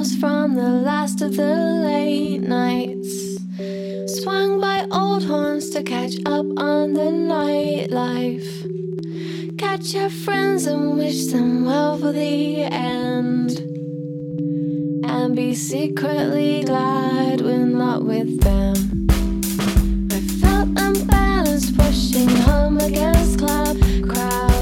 comes from the last of the late nights, swung by old horns to catch up on the nightlife. Catch your friends and wish them well for the end, and be secretly glad we're not with them. I felt unbalanced, pushing home against cloud crowd.